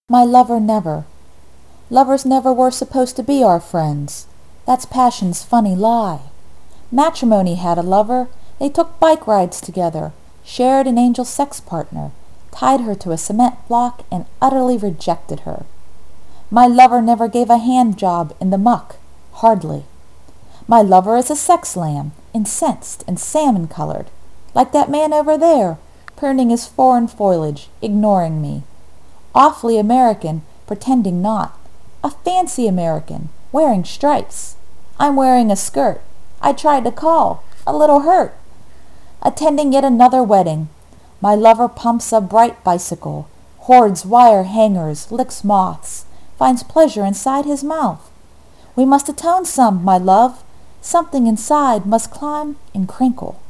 My lover never. Lovers never were supposed to be our friends. That's passion's funny lie. Matrimony had a lover. They took bike rides together, shared an angel sex partner, tied her to a cement block, and utterly rejected her. My lover never gave a hand job in the muck. Hardly. My lover is a sex lamb, incensed and salmon-colored, like that man over there, pruning his foreign foliage, ignoring me. Awfully American, pretending not. A fancy American, wearing stripes. I'm wearing a skirt. I tried to call, a little hurt. Attending yet another wedding. My lover pumps a bright bicycle, hoards wire hangers, licks moths, finds pleasure inside his mouth. We must atone some, my love. Something inside must climb and crinkle.